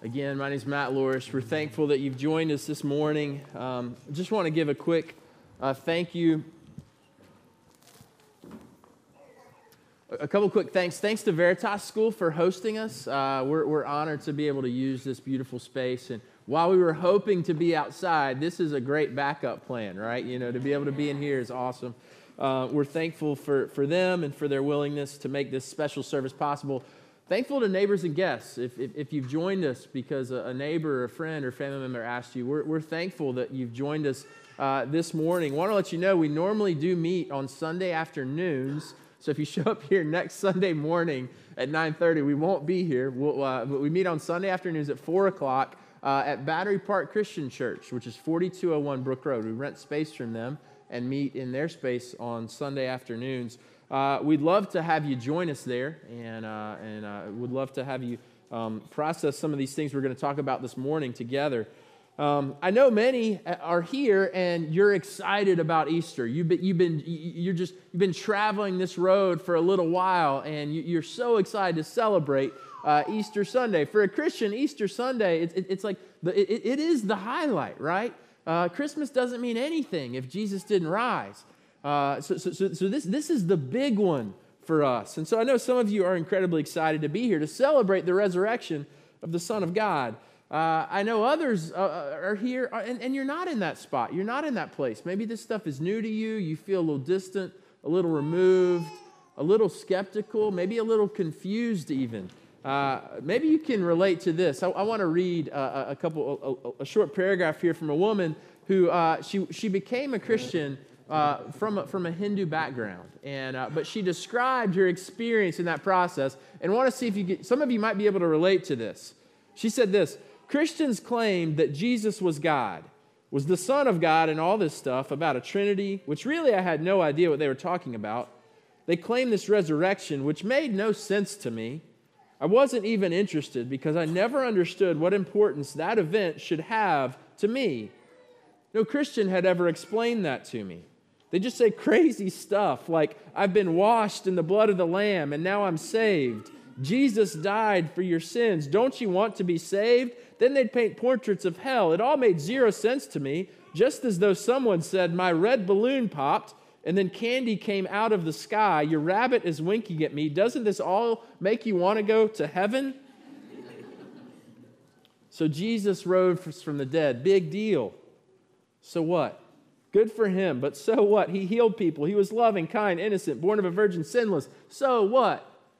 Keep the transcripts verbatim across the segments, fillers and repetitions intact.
Again, my name is Matt Loris. We're thankful that you've joined us this morning. Um, just want to give a quick uh, thank you. A couple quick thanks. Thanks to Veritas School for hosting us. Uh, we're, we're honored to be able to use this beautiful space. And while we were hoping to be outside, this is a great backup plan, right? You know, to be able to be in here is awesome. Uh, we're thankful for, for them and for their willingness to make this special service possible. Thankful to neighbors and guests. If, if, if you've joined us because a, a neighbor, or a friend, or family member asked you, we're, we're thankful that you've joined us uh, this morning. I want to let you know we normally do meet on Sunday afternoons. So if you show up here next Sunday morning at nine thirty, we won't be here. We'll, uh, but we meet on Sunday afternoons at four o'clock uh, at Battery Park Christian Church, which is forty-two oh one Brook Road. We rent space from them and meet in their space on Sunday afternoons. Uh, we'd love to have you join us there, and uh, and uh, would love to have you um, process some of these things we're going to talk about this morning together. Um, I know many are here, and you're excited about Easter. You've been you've been you're just you've been traveling this road for a little while, and you're so excited to celebrate uh, Easter Sunday. For a Christian, Easter Sunday it's it, it's like the, it, it is the highlight, right? Uh, Christmas doesn't mean anything if Jesus didn't rise. Uh, so, so, so, so this this is the big one for us. And so I know some of you are incredibly excited to be here to celebrate the resurrection of the Son of God. Uh, I know others uh, are here, and, and you're not in that spot. You're not in that place. Maybe this stuff is new to you. You feel a little distant, a little removed, a little skeptical, maybe a little confused even. Uh, maybe you can relate to this. I, I want to read uh, a couple, a, a short paragraph here from a woman who uh, she she became a Christian Uh, from a, from a Hindu background, and uh, but she described her experience in that process, and want to see if you get, some of you might be able to relate to this. She said this: Christians claimed that Jesus was God, was the Son of God, and all this stuff about a Trinity, which really I had no idea what they were talking about. They claimed this resurrection, which made no sense to me. I wasn't even interested because I never understood what importance that event should have to me. No Christian had ever explained that to me. They just say crazy stuff like, I've been washed in the blood of the Lamb and now I'm saved. Jesus died for your sins. Don't you want to be saved? Then they'd paint portraits of hell. It all made zero sense to me, just as though someone said, my red balloon popped and then candy came out of the sky. Your rabbit is winking at me. Doesn't this all make you want to go to heaven? So Jesus rose from the dead. Big deal. So what? Good for him, but so what? He healed people. He was loving, kind, innocent, born of a virgin, sinless. So what?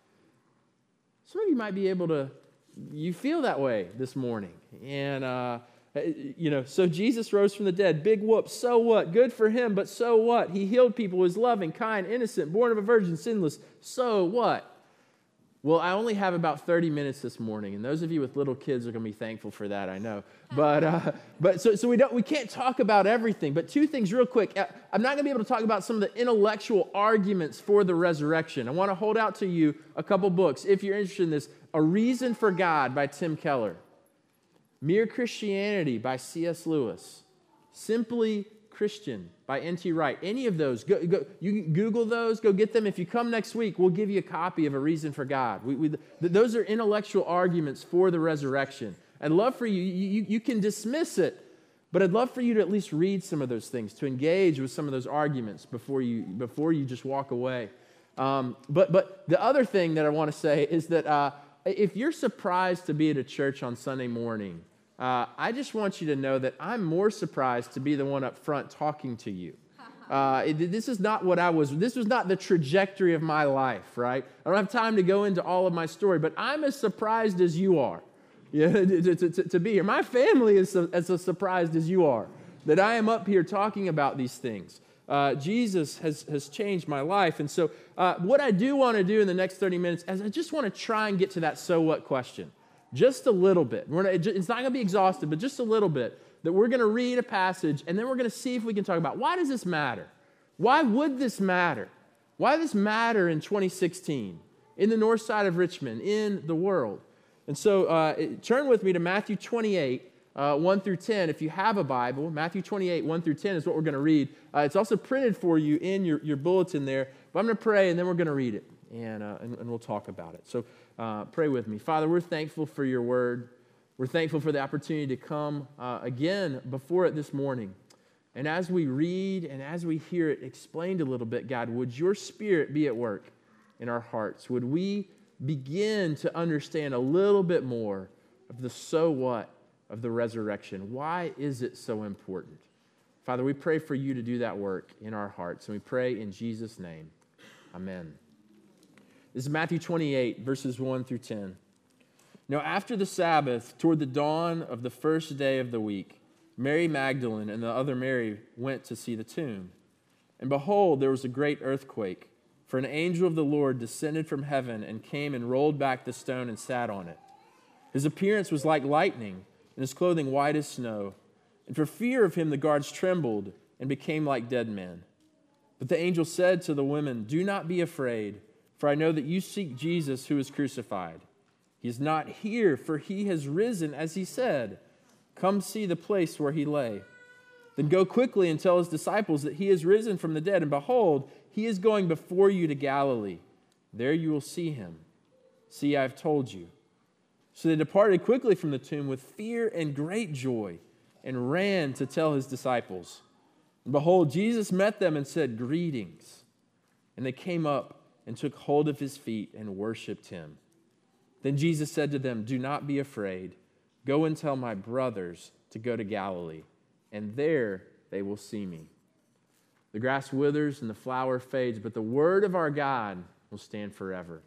Some of you might be able to, you feel that way this morning. And, uh, you know, so Jesus rose from the dead. Big whoop. So what? Good for him, but so what? He healed people. He was loving, kind, innocent, born of a virgin, sinless. So what? Well, I only have about thirty minutes this morning, and those of you with little kids are going to be thankful for that, I know. But uh, but so so we don't we can't talk about everything. But two things real quick. I'm not going to be able to talk about some of the intellectual arguments for the resurrection. I want to hold out to you a couple books if you're interested in this. A Reason for God by Tim Keller. Mere Christianity by C S Lewis. Simply Christian by N T Wright. Any of those, go, go, you can Google those, go get them. If you come next week, we'll give you a copy of A Reason for God. We, we, th- those are intellectual arguments for the resurrection. I'd love for you, you, you can dismiss it, but I'd love for you to at least read some of those things, to engage with some of those arguments before you, before you just walk away. Um, but, but the other thing that I want to say is that uh, if you're surprised to be at a church on Sunday morning, Uh, I just want you to know that I'm more surprised to be the one up front talking to you. Uh, it, this is not what I was, this was not the trajectory of my life, right? I don't have time to go into all of my story, but I'm as surprised as you are yeah, to, to, to, to be here. My family is as, as surprised as you are that I am up here talking about these things. Uh, Jesus has, has changed my life. And so uh, what I do want to do in the next thirty minutes is I just want to try and get to that so what question. Just a little bit. We're not, it's not going to be exhaustive, but just a little bit. That we're going to read a passage, and then we're going to see if we can talk about, why does this matter? Why would this matter? Why does this matter in twenty sixteen, in the north side of Richmond, in the world? And so uh, turn with me to Matthew twenty-eight, uh, one through ten. If you have a Bible, Matthew twenty-eight, one through ten is what we're going to read. Uh, it's also printed for you in your, your bulletin there. But I'm going to pray, and then we're going to read it, and, uh, and, and we'll talk about it. So Uh, pray with me. Father, we're thankful for your word. We're thankful for the opportunity to come uh, again before it this morning. And as we read and as we hear it explained a little bit, God, would your Spirit be at work in our hearts? Would we begin to understand a little bit more of the so what of the resurrection? Why is it so important? Father, we pray for you to do that work in our hearts, and we pray in Jesus' name. Amen. This is Matthew twenty-eight, verses one through ten. Now, after the Sabbath, toward the dawn of the first day of the week, Mary Magdalene and the other Mary went to see the tomb. And behold, there was a great earthquake, for an angel of the Lord descended from heaven and came and rolled back the stone and sat on it. His appearance was like lightning, and his clothing white as snow. And for fear of him, the guards trembled and became like dead men. But the angel said to the women, "Do not be afraid, for I know that you seek Jesus who was crucified. He is not here, for he has risen as he said. Come see the place where he lay. Then go quickly and tell his disciples that he is risen from the dead, and behold, he is going before you to Galilee. There you will see him. See, I have told you." So they departed quickly from the tomb with fear and great joy, and ran to tell his disciples. And behold, Jesus met them and said, "Greetings." And they came up and took hold of his feet and worshipped him. Then Jesus said to them, "Do not be afraid. Go and tell my brothers to go to Galilee, and there they will see me." The grass withers and the flower fades, but the word of our God will stand forever.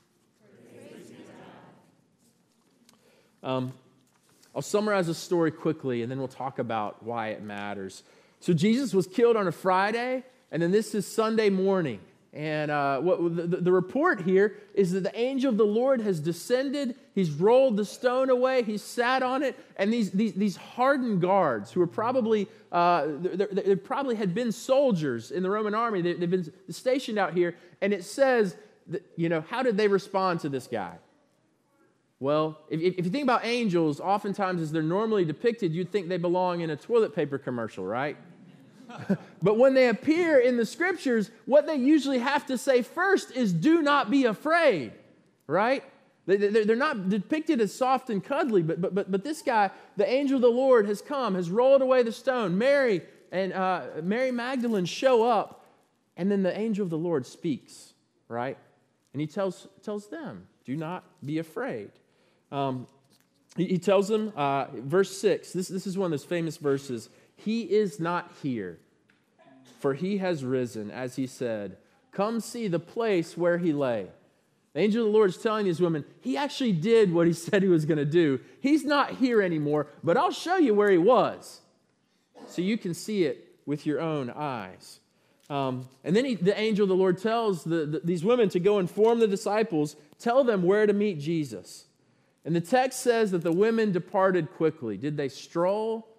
Um, I'll summarize the story quickly, and then we'll talk about why it matters. So Jesus was killed on a Friday, and then this is Sunday morning. And uh, what the, the report here is that the angel of the Lord has descended. He's rolled the stone away. He's sat on it. And these, these, these hardened guards who are probably, uh, they, they probably had been soldiers in the Roman army. They, they've been stationed out here. And it says, that, you know, how did they respond to this guy? Well, if, if you think about angels, oftentimes as they're normally depicted, you'd think they belong in a toilet paper commercial, right? But when they appear in the scriptures, what they usually have to say first is, "Do not be afraid," right? They're not depicted as soft and cuddly, but but but, but this guy, the angel of the Lord, has come, has rolled away the stone. Mary and uh, Mary Magdalene show up, and then the angel of the Lord speaks, right? And he tells tells them, "Do not be afraid." Um, he, he tells them, uh, verse six. This this is one of those famous verses. "He is not here, for he has risen, as he said. Come see the place where he lay." The angel of the Lord is telling these women, he actually did what he said he was going to do. He's not here anymore, but I'll show you where he was, so you can see it with your own eyes. Um, and then he, the angel of the Lord tells the, the, these women to go inform the disciples, tell them where to meet Jesus. And the text says that the women departed quickly. Did they stroll?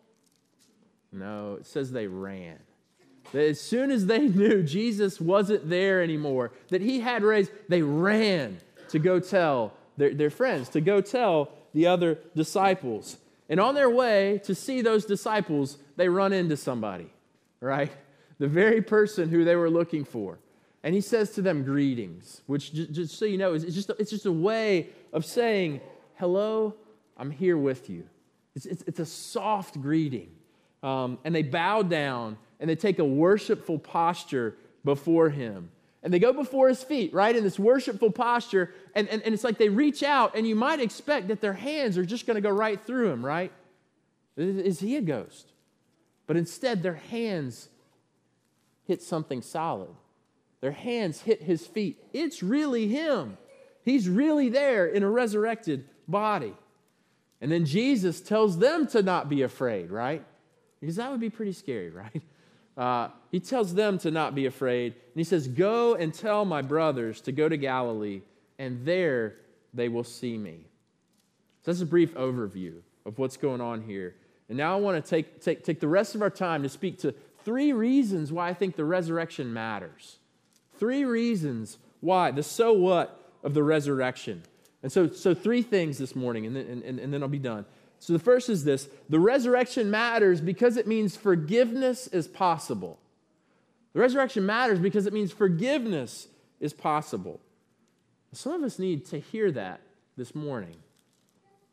No, it says they ran. That as soon as they knew Jesus wasn't there anymore, that he had raised, they ran to go tell their, their friends, to go tell the other disciples. And on their way to see those disciples, they run into somebody, right? The very person who they were looking for. And he says to them, "Greetings," which, just, just so you know, is just, it's just a way of saying, "Hello, I'm here with you." It's, it's, it's a soft greeting. Um, and they bow down and they take a worshipful posture before him. And they go before his feet, right, in this worshipful posture. And, and, and it's like they reach out, and you might expect that their hands are just going to go right through him, right? Is he a ghost? But instead, their hands hit something solid. Their hands hit his feet. It's really him. He's really there in a resurrected body. And then Jesus tells them to not be afraid, right? Because that would be pretty scary, right? Uh, he tells them to not be afraid. And he says, "Go and tell my brothers to go to Galilee, and there they will see me." So that's a brief overview of what's going on here. And now I want to take, take, take the rest of our time to speak to three reasons why I think the resurrection matters. Three reasons why, the so what of the resurrection. And so, so three things this morning, and then, and, and then I'll be done. So the first is this: the resurrection matters because it means forgiveness is possible. The resurrection matters because it means forgiveness is possible. Some of us need to hear that this morning.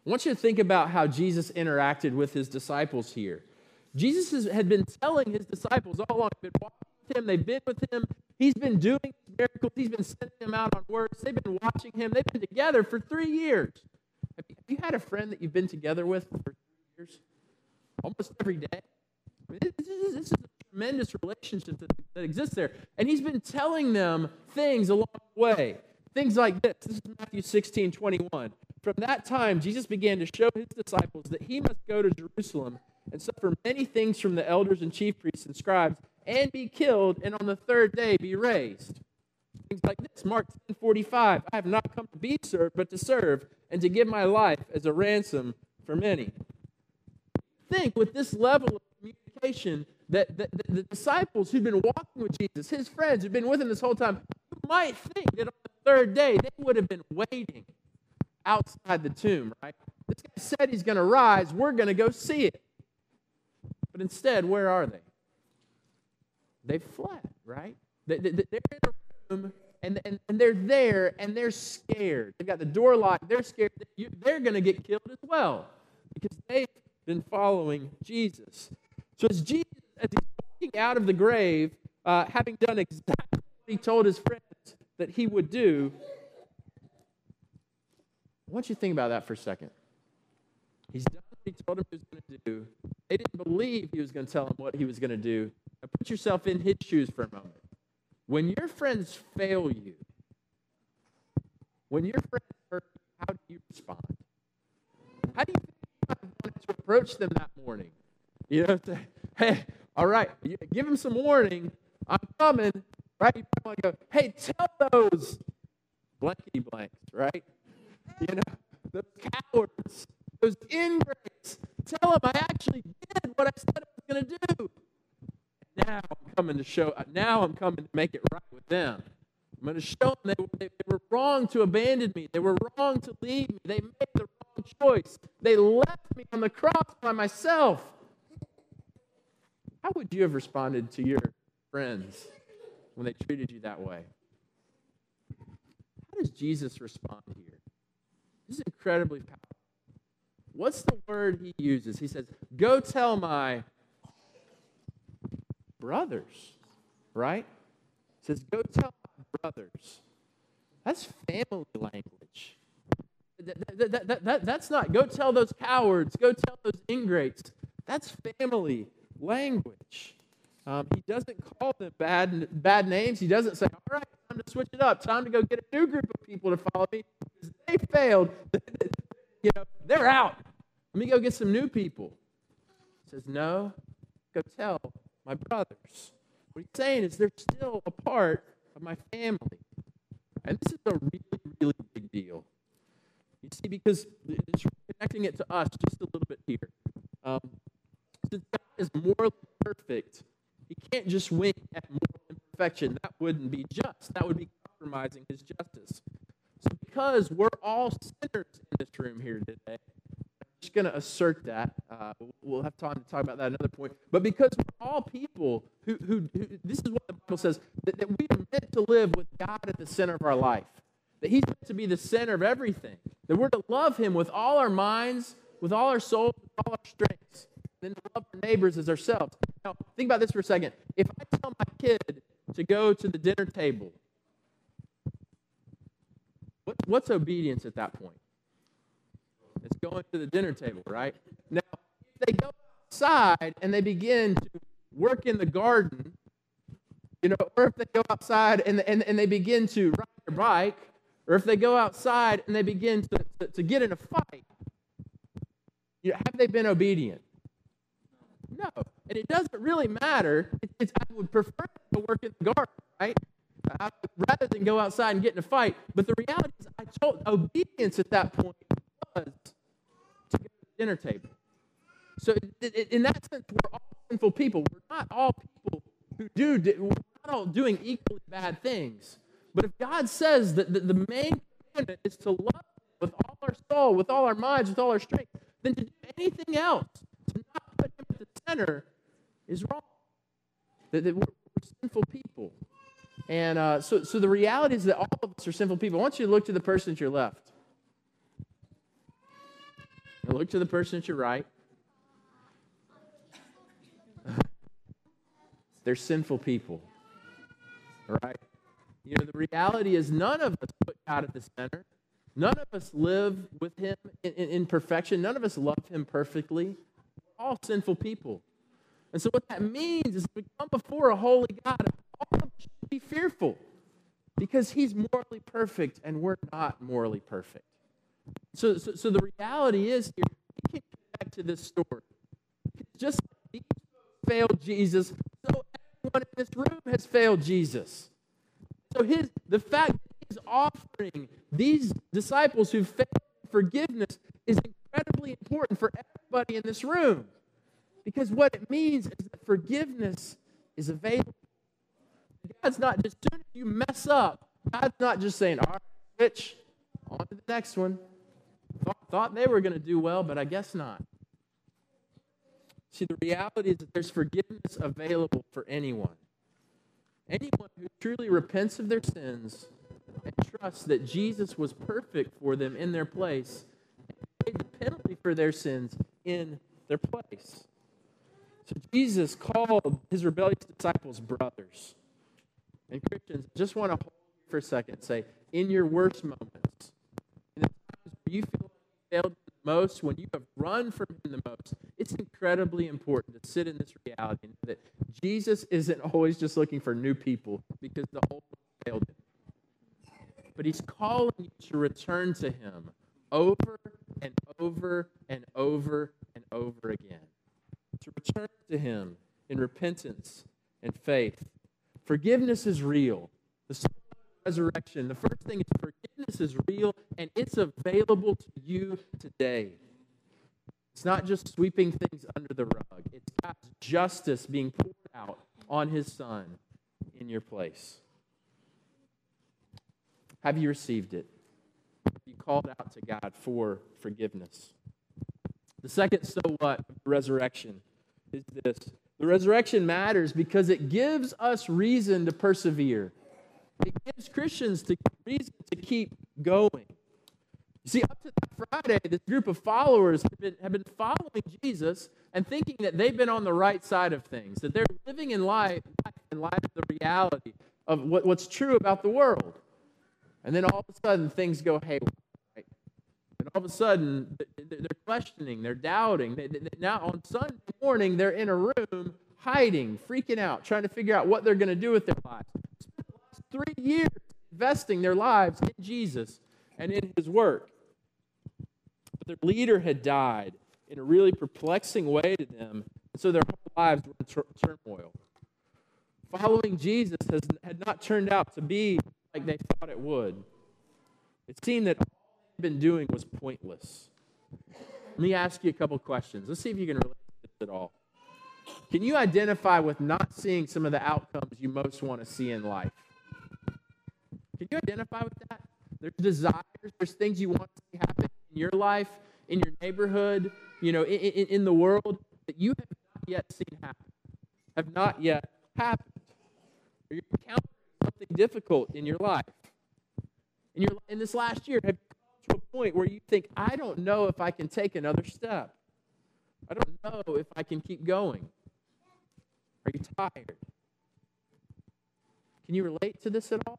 I want you to think about how Jesus interacted with his disciples here. Jesus has, had been telling his disciples all along, they've been walking with him, they've been with him, he's been doing miracles, he's been sending them out on works, they've been watching him, they've been together for three years. Have you, have you had a friend that you've been together with for three years? Almost every day? I mean, this, is, this is a tremendous relationship that, that exists there. And he's been telling them things along the way. Things like this. This is Matthew sixteen twenty-one. From that time, Jesus began to show his disciples that he must go to Jerusalem and suffer many things from the elders and chief priests and scribes and be killed and on the third day be raised. Things like this. Mark ten forty-five. I have not come to be served, but to serve and to give my life as a ransom for many. Think with this level of communication that, that, that the disciples who'd been walking with Jesus, his friends who'd been with him this whole time, you might think that on the third day they would have been waiting outside the tomb, right? This guy said he's going to rise. We're going to go see it. But instead, where are they? They fled, right? They, they, they're in a room, and, and, and they're there, and they're scared. They've got the door locked. They're scared. They're going to get killed as well because they've been following Jesus. So as Jesus, as he's walking out of the grave, uh, having done exactly what he told his friends that he would do, I want you to think about that for a second. He's done what he told him he was going to do. They didn't believe he was going to tell them what he was going to do. Now put yourself in his shoes for a moment. When your friends fail you, when your friends hurt you, how do you respond? How do you think you wanted to approach them that morning? You know, say, hey, all right, give them some warning. I'm coming, right? You probably go, hey, tell those blankety blanks, right? You know, those cowards, those ingrates. Tell them I actually did what I said I was going to do. Now I'm coming to show, now I'm coming to make it right with them. I'm going to show them they, they, they were wrong to abandon me. They were wrong to leave me. They made the wrong choice. They left me on the cross by myself. How would you have responded to your friends when they treated you that way? How does Jesus respond here? This is incredibly powerful. What's the word he uses? He says, go tell my brothers, right? He says, go tell my brothers. That's family language. That, that, that, that, that's not, go tell those cowards, go tell those ingrates. That's family language. Um, he doesn't call them bad, bad names. He doesn't say, all right, time to switch it up. Time to go get a new group of people to follow me. Because they failed. You know, they're out. Let me go get some new people. He says, no, go tell my brothers. What he's saying is they're still a part of my family. And this is a really, really big deal. You see, because it's connecting it to us just a little bit here. Um, since God is morally perfect, he can't just wink at moral imperfection. That wouldn't be just. That would be compromising his justice. So because we're all sinners in this room here today, I'm just going to assert that. Uh, we'll have time to talk about that at another point. But because we're all people who, who, who this is what the Bible says, that, that we are meant to live with God at the center of our life. That he's meant to be the center of everything. That we're to love him with all our minds, with all our souls, with all our strengths. And then to love our neighbors as ourselves. Now, think about this for a second. If I tell my kid to go to the dinner table, what, what's obedience at that point? It's going to the dinner table, right? Now, if they go outside and they begin to work in the garden, you know, or if they go outside and, and, and they begin to ride their bike, or if they go outside and they begin to, to, to get in a fight, you know, have they been obedient? No. And it doesn't really matter. It, it's, I would prefer to work in the garden, right? I would, rather than go outside and get in a fight. But the reality is, I told obedience at that point was to go to the dinner table. So it, it, in that sense, we're all sinful people. We're not all people who do, we're not all doing equally bad things. But if God says that the, the main commandment is to love him with all our soul, with all our minds, with all our strength, then to do anything else, to not put him at the center, is wrong. That, that we're, we're sinful people. And uh, so, so the reality is that all of us are sinful people. I want you to look to the person at your left. Now look to the person at your right. They're sinful people. All right? You know, the reality is none of us put God at the center. None of us live with him in, in, in perfection. None of us love him perfectly. We're all sinful people. And so what that means is we come before a holy God, and all of us should be fearful because he's morally perfect and we're not morally perfect. So, so, so the reality is here, we can get back to this story. Just like these folks failed Jesus, so everyone in this room has failed Jesus. So his the fact that he's offering these disciples who failed forgiveness is incredibly important for everybody in this room. Because what it means is that forgiveness is available. God's not just, as soon as you mess up, God's not just saying, all right, switch, on to the next one. Thought, thought they were going to do well, but I guess not. See, the reality is that there's forgiveness available for anyone. Anyone who truly repents of their sins and trusts that Jesus was perfect for them in their place and paid the penalty for their sins in their place. So Jesus called his rebellious disciples brothers. And Christians, I just want to hold for a second and say, in your worst moments, in the times where you feel like you failed the most, when you have run from him the most, it's incredibly important to sit in this reality that Jesus isn't always just looking for new people because the old one failed him. But he's calling you to return to him over and over and over and over again. To return to him in repentance and faith. Forgiveness is real. The resurrection, the first thing is forgiveness is real and it's available to you today. It's not just sweeping things under the rug. It's God's justice being poured out on his Son in your place. Have you received it? Have you called out to God for forgiveness? The second so what of the resurrection is this. The resurrection matters because it gives us reason to persevere. It gives Christians the reason to keep going. You see, up to that Friday, this group of followers have been, have been following Jesus and thinking that they've been on the right side of things, that they're living in life in light of the reality of what, what's true about the world. And then all of a sudden, things go haywire. Right? And all of a sudden, they're questioning, they're doubting. They, they, now, on Sunday morning, they're in a room hiding, freaking out, trying to figure out what they're going to do with their lives. Spent the last three years investing their lives in Jesus and in his work. But their leader had died in a really perplexing way to them, and so their whole lives were in tur- turmoil. Following Jesus has, had not turned out to be like they thought it would. It seemed that all they'd been doing was pointless. Let me ask you a couple questions. Let's see if you can relate to this at all. Can you identify with not seeing some of the outcomes you most want to see in life? Can you identify with that? There's desires, there's things you want to see happen in your life, in your neighborhood, you know, in, in, in the world that you have not yet seen happen, have not yet happened. Or you're encountering something difficult in your life. In, your, in this last year, have you come to a point where you think, I don't know if I can take another step. I don't know if I can keep going. Are you tired? Can you relate to this at all?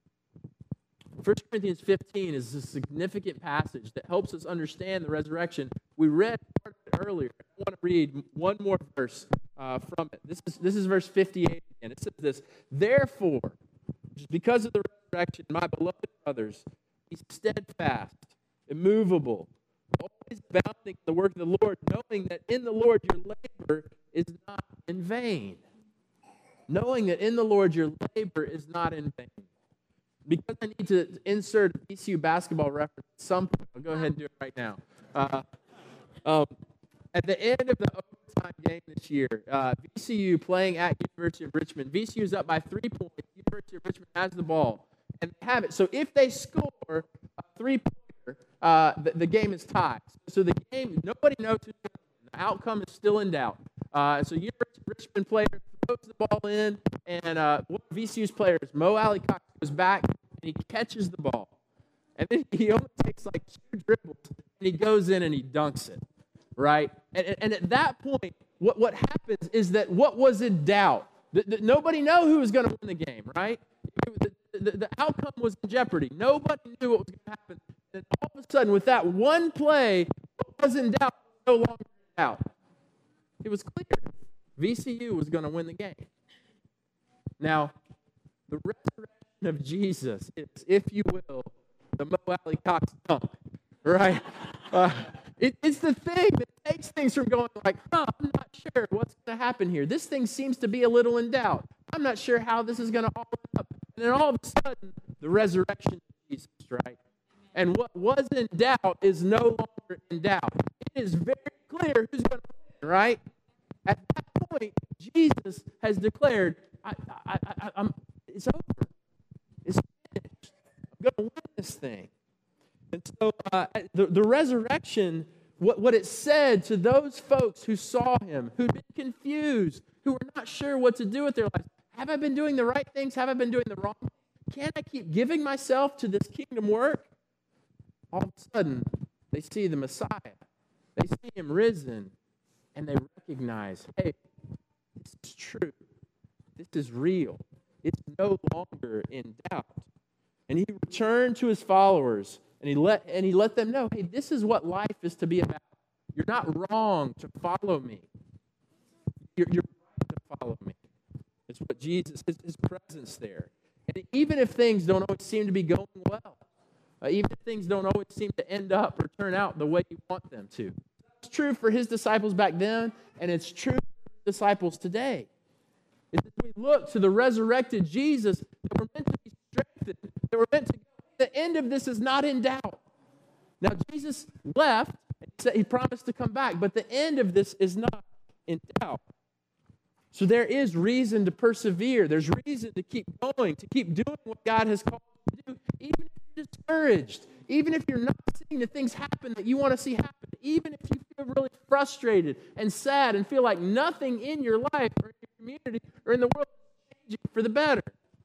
First Corinthians fifteen is a significant passage that helps us understand the resurrection. We read part of it earlier. I want to read one more verse uh, from it. This is, this is verse fifty-eight again. It says this, therefore, just because of the resurrection, my beloved brothers, be steadfast, immovable, always abounding in the work of the Lord, knowing that in the Lord your labor is not in vain. Knowing that in the Lord your labor is not in vain. Because I need to insert a V C U basketball reference at some point, I'll go ahead and do it right now. Uh, um, at the end of the overtime game this year, uh, V C U playing at University of Richmond, V C U is up by three points. University of Richmond has the ball and they have it. So if they score a three-pointer, uh, the, the game is tied. So the game, nobody knows who's going to win. The outcome is still in doubt. Uh, so University of Richmond player throws the ball in, and uh, one of V C U's players, Mo Alley-Cox, goes back and he catches the ball. And then he only takes like two dribbles, he goes in and he dunks it, right? And, and at that point, what, what happens is that what was in doubt, the, the, nobody knew who was going to win the game, right? The, the, the outcome was in jeopardy. Nobody knew what was going to happen. And all of a sudden, with that one play, what was in doubt was no longer in doubt. It was clear. V C U was going to win the game. Now, the resurrection of Jesus is, if you will, the Mo Alley Cox dunk, right? Uh, it, it's the thing that takes things from going like, huh, I'm not sure what's going to happen here. This thing seems to be a little in doubt. I'm not sure how this is going to all end up. And then all of a sudden, the resurrection of Jesus, right? And what was in doubt is no longer in doubt. It is very clear who's going to win, right? At that point, Jesus has declared, I, I, I, I'm, it's over. It's finished. I'm going to win this thing. And so uh, the, the resurrection, what, what it said to those folks who saw him, who'd been confused, who were not sure what to do with their lives, have I been doing the right things? Have I been doing the wrong things? Can I keep giving myself to this kingdom work? All of a sudden, they see the Messiah. They see him risen, and they recognize, hey, this is true. This is real. It's no longer in doubt. And he returned to his followers, and he let and he let them know, hey, this is what life is to be about. You're not wrong to follow me. You're, you're right to follow me. It's what Jesus, his, his presence there. And even if things don't always seem to be going well, uh, even if things don't always seem to end up or turn out the way you want them to. It's true for his disciples back then, and it's true for his disciples today. As we look to the resurrected Jesus, that we're meant to be strengthened, that we're meant to go. The end of this is not in doubt. Now, Jesus left, and he said he promised to come back, but the end of this is not in doubt. So there is reason to persevere. There's reason to keep going, to keep doing what God has called you to do, even if you're discouraged, even if you're not seeing the things happen that you want to see happen, even if you feel really frustrated and sad and feel like nothing in your life or in your community or in the world is changing for the better.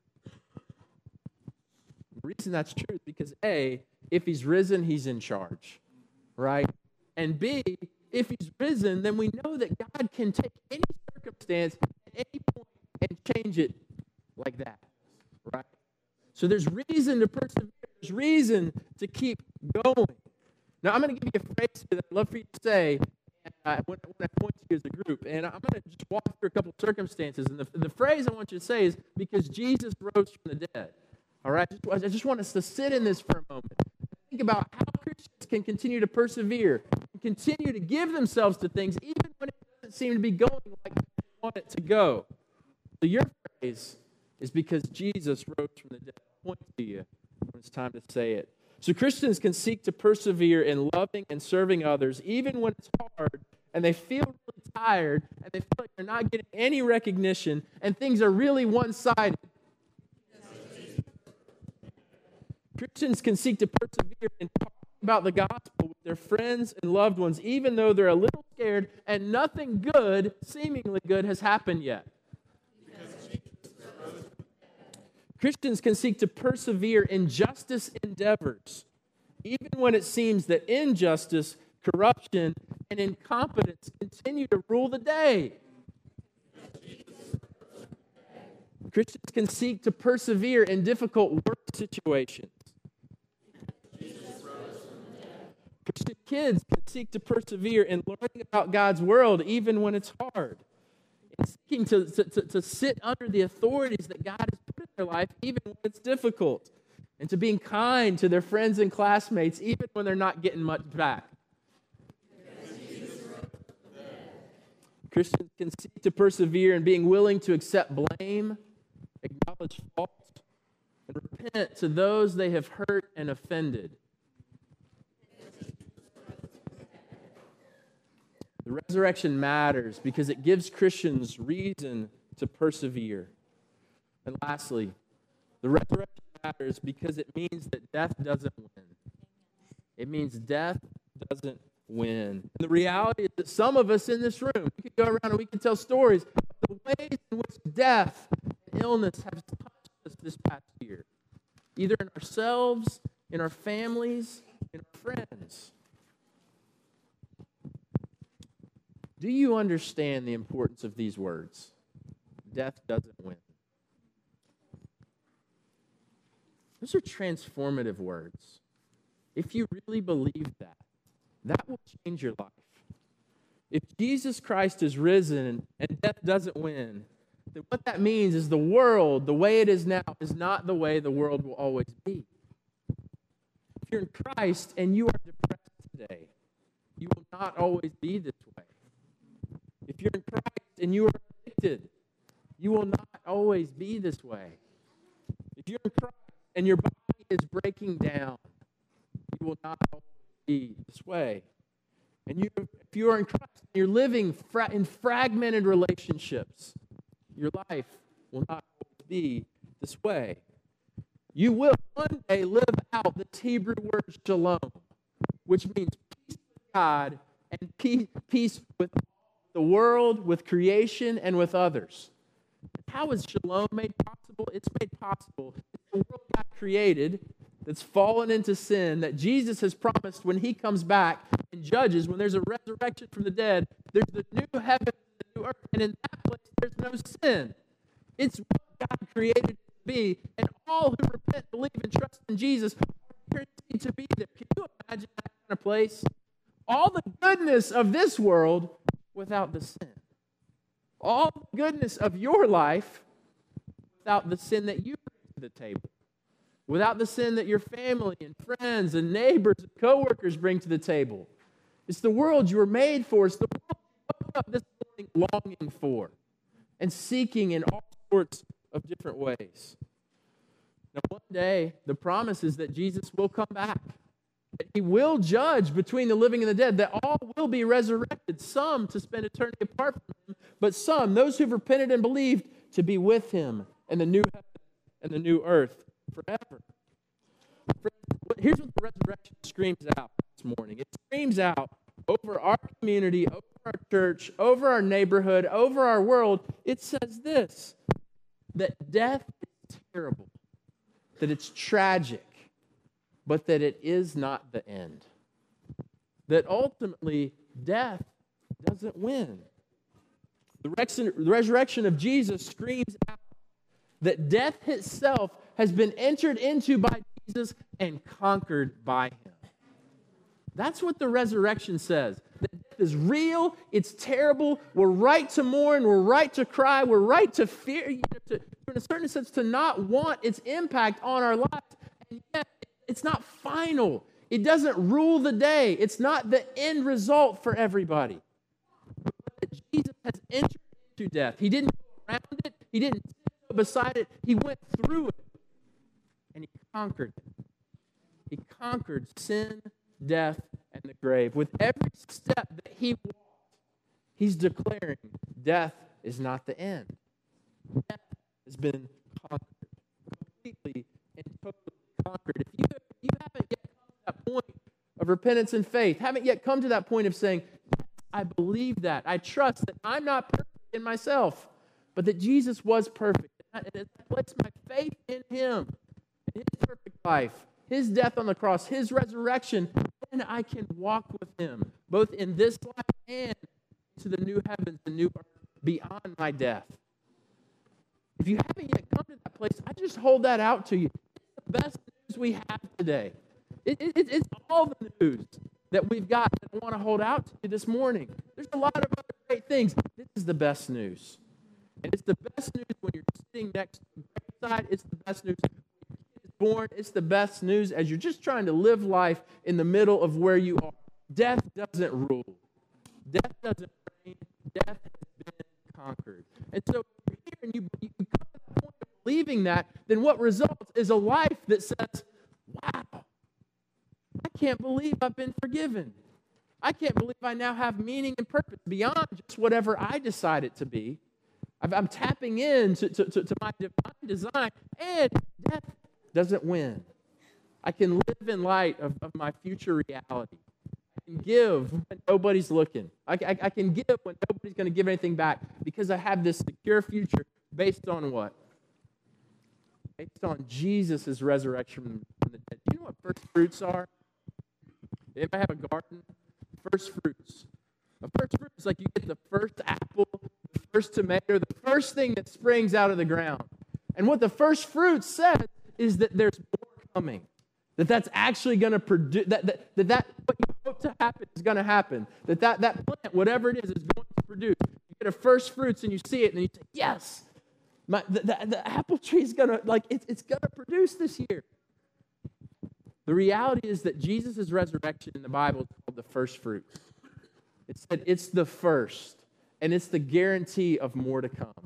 The reason that's true is because A, if he's risen, he's in charge, right? And B, if he's risen, then we know that God can take any circumstance at any point and change it like that, right? So there's reason to persevere. There's reason to keep going. Now, I'm going to give you a phrase that I'd love for you to say uh, when, when I point to you as a group. And I'm going to just walk through a couple of circumstances. And the, the phrase I want you to say is, because Jesus rose from the dead. All right? I just want us to sit in this for a moment. Think about how Christians can continue to persevere, and continue to give themselves to things, even when it doesn't seem to be going like they want it to go. So your phrase is because Jesus rose from the dead. I'll point to you when it's time to say it. So Christians can seek to persevere in loving and serving others, even when it's hard, and they feel really tired, and they feel like they're not getting any recognition, and things are really one-sided. Christians can seek to persevere in talking about the gospel with their friends and loved ones, even though they're a little scared and nothing good, seemingly good, has happened yet. Christians can seek to persevere in justice endeavors, even when it seems that injustice, corruption, and incompetence continue to rule the day. Christians can seek to persevere in difficult work situations. Christian kids can seek to persevere in learning about God's world even when it's hard. And seeking to, to, to sit under the authorities that God has put in their life even when it's difficult. And to being kind to their friends and classmates even when they're not getting much back. Christians can seek to persevere in being willing to accept blame, acknowledge fault, and repent to those they have hurt and offended. The resurrection matters because it gives Christians reason to persevere. And lastly, the resurrection matters because it means that death doesn't win. It means death doesn't win. And the reality is that some of us in this room, we could go around and we could tell stories of the ways in which death and illness have touched us this past year, either in ourselves, in our families, in our friends. Do you understand the importance of these words? Death doesn't win. Those are transformative words. If you really believe that, that will change your life. If Jesus Christ is risen and death doesn't win, then what that means is the world, the way it is now, is not the way the world will always be. If you're in Christ and you are depressed today, you will not always be this way. If you're in Christ and you are addicted, you will not always be this way. If you're in Christ and your body is breaking down, you will not always be this way. And you, if you are in Christ, and you're living fra- in fragmented relationships, your life will not always be this way. You will one day live out this Hebrew word shalom, which means peace with God and peace, peace with the world, with creation, and with others. How is shalom made possible? It's made possible. It's the world God created that's fallen into sin, that Jesus has promised when he comes back and judges, when there's a resurrection from the dead, there's the new heaven and the new earth, and in that place there's no sin. It's what God created it to be, and all who repent, believe, and trust in Jesus are guaranteed to be there. Can you imagine that kind of place? All the goodness of this world without the sin. All the goodness of your life without the sin that you bring to the table. Without the sin that your family and friends and neighbors and coworkers bring to the table. It's the world you were made for. It's the world you woke up this morning longing for and seeking in all sorts of different ways. Now, one day, the promise is that Jesus will come back. That he will judge between the living and the dead, that all will be resurrected, some to spend eternity apart from him, but some, those who've repented and believed, to be with him in the new heaven and the new earth forever. Here's what the resurrection screams out this morning. It screams out over our community, over our church, over our neighborhood, over our world. It says this, that death is terrible, that it's tragic, but that it is not the end. That ultimately, death doesn't win. The resurrection of Jesus screams out that death itself has been entered into by Jesus and conquered by him. That's what the resurrection says. That death is real, it's terrible, we're right to mourn, we're right to cry, we're right to fear, you know, to, in a certain sense, to not want its impact on our lives. And yet, it's not final. It doesn't rule the day. It's not the end result for everybody. But Jesus has entered into death. He didn't go around it. He didn't sit beside it. He went through it. And he conquered it. He conquered sin, death, and the grave. With every step that he walked, he's declaring death is not the end. Death has been conquered. Completely and totally conquered. If you, if you haven't yet come to that point of repentance and faith, haven't yet come to that point of saying, I believe that, I trust that I'm not perfect in myself, but that Jesus was perfect, and I, and I place my faith in him, in his perfect life, his death on the cross, his resurrection, then I can walk with him, both in this life and to the new heavens, the new earth, beyond my death. If you haven't yet come to that place, I just hold that out to you. It's the best news we have today. It, it, it's all the news that we've got that I want to hold out to you this morning. There's a lot of other great things. This is the best news. And it's the best news when you're sitting next to the graveside. It's the best news when your kid is born. It's the best news as you're just trying to live life in the middle of where you are. Death doesn't rule. Death doesn't reign. Death has been conquered. And so if you're here and you, you come to the point of believing that, then what results is a life that says, wow, I can't believe I've been forgiven. I can't believe I now have meaning and purpose beyond just whatever I decide it to be. I'm tapping in to, to, to, to my divine design, and death doesn't win. I can live in light of, of my future reality. I can give when nobody's looking. I, I, I can give when nobody's going to give anything back because I have this secure future based on what? Based on Jesus' resurrection from the dead. Do you know what first fruits are? If I have a garden, first fruits A first fruit is like you get the first apple, the first tomato, the first thing that springs out of the ground. And what the first fruit says is that there's more coming. That that's actually going to produce, that, that, that, that what you hope to happen is going to happen. That, that that plant, whatever it is, is going to produce. You get a first fruits and you see it and you say, yes, my, the, the, the apple tree is going to, like, it, it's going to produce this year. The reality is that Jesus' resurrection in the Bible is called the first fruits. It said it's the first, and it's the guarantee of more to come.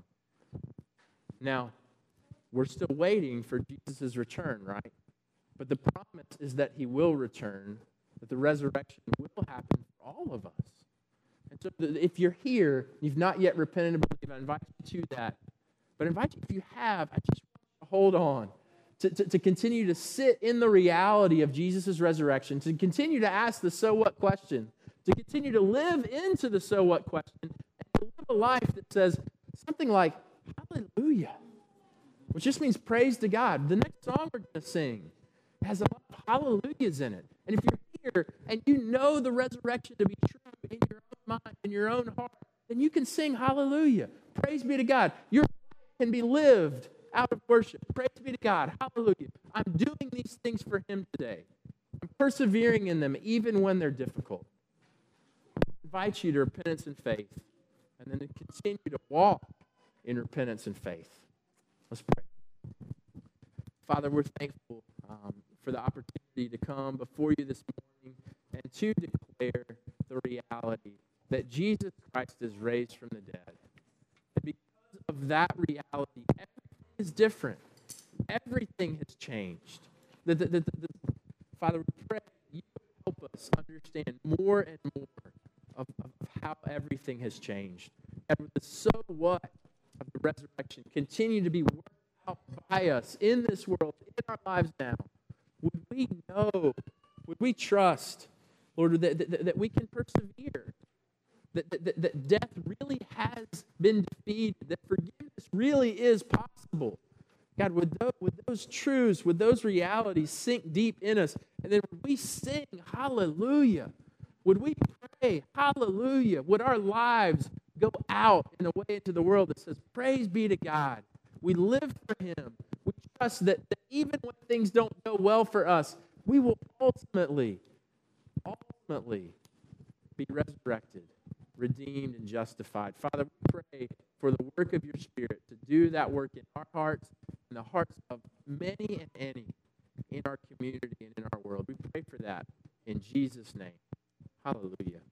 Now, we're still waiting for Jesus' return, right? But the promise is that he will return, that the resurrection will happen for all of us. And so if you're here, you've not yet repented and believed, I invite you to that. But I invite you, if you have, I just want you to hold on, to, to, to continue to sit in the reality of Jesus' resurrection, to continue to ask the so what question, to continue to live into the so what question, and to live a life that says something like, hallelujah, which just means praise to God. The next song we're going to sing has a lot of hallelujahs in it. And if you're here and you know the resurrection to be true in your own mind, in your own heart, then you can sing hallelujah. Praise be to God. Your life can be lived out of worship. Praise be to God. Hallelujah. I'm doing these things for him today. I'm persevering in them even when they're difficult. I invite you to repentance and faith, and then to continue to walk in repentance and faith. Let's pray. Father, we're thankful um, for the opportunity to come before you this morning and to declare the reality that Jesus Christ is raised from the dead. And because of that reality, everything is different. Everything has changed. The, the, the, the, Father, we pray you help us understand more and more of, of how everything has changed. And with the so what of the resurrection continue to be worked out by us in this world, in our lives now, would we know, would we trust, Lord, that, that, that we can persevere, that, that, that death really has been defeated, that forgiveness really is possible. God, would those, would those truths, would those realities sink deep in us, and then would we sing hallelujah? Would we pray hallelujah? Would our lives go out in a way into the world that says, praise be to God. We live for him. We trust that, that even when things don't go well for us, we will ultimately, ultimately be resurrected, redeemed, and justified. Father, we pray for the work of your Spirit to do that work in our hearts and the hearts of many and any in our community and in our world. We pray for that in Jesus' name. Hallelujah.